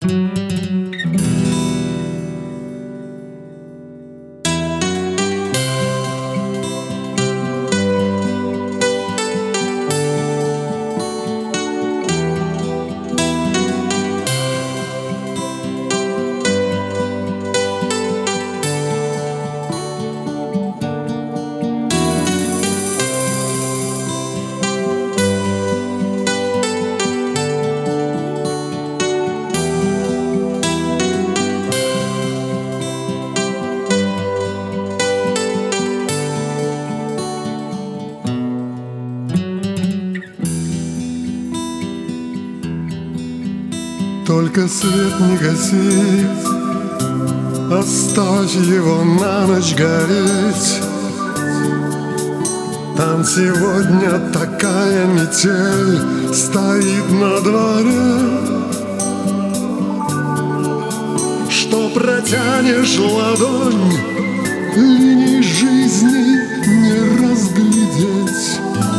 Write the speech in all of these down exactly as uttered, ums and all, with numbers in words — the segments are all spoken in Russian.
Только свет не гаси, оставь его на ночь гореть. Там сегодня такая метель стоит на дворе, что протянешь ладонь, линий жизни не разглядеть.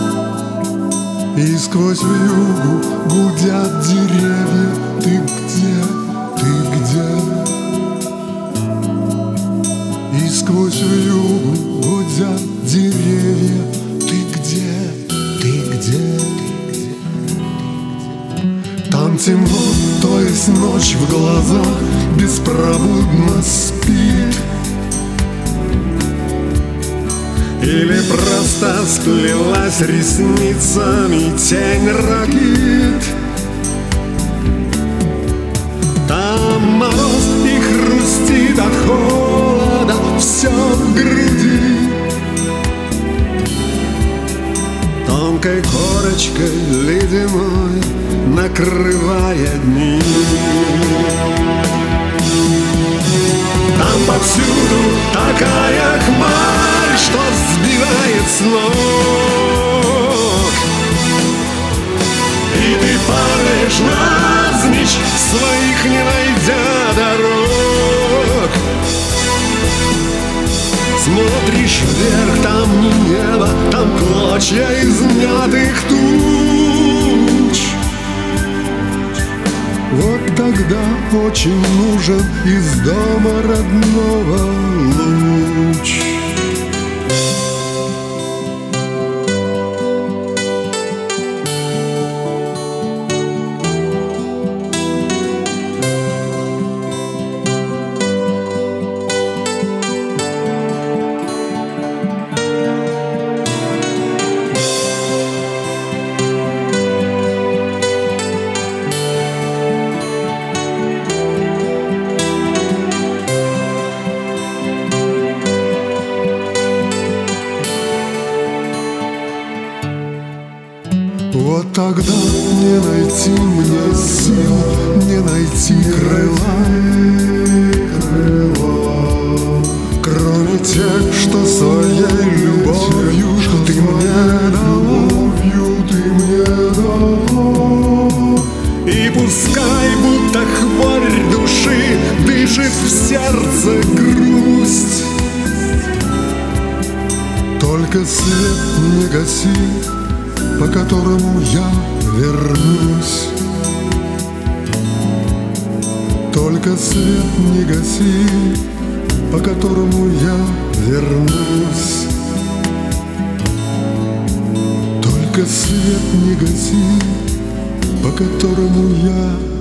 И сквозь вьюгу гудят деревья. Ты где, ты где? И сквозь вьюгу гудят деревья. Ты где, ты где? Там темно, то есть ночь в глазах беспробудно спит. Или просто сплелась ресницами тень ракит. Там мороз и хрустит от холода все в груди. Тонкой корочкой ледяной накрывая дни. Там повсюду такая хмарь, что сбивает с ног. И ты падаешь навзничь, своих не найдя дорог. Смотришь вверх, там не небо, там клочья измятых туч. Вот тогда очень нужен из дома родного луч. Вот тогда не найти мне сил, не найти крыла, крыла, кроме тех, что своей любовью ты мне дала, ты мне дала. И пускай будто хворь души дышит в сердце грусть, только свет не гаси, по которому я вернусь. Только свет не гаси, по которому я вернусь. Только свет не гаси, по которому я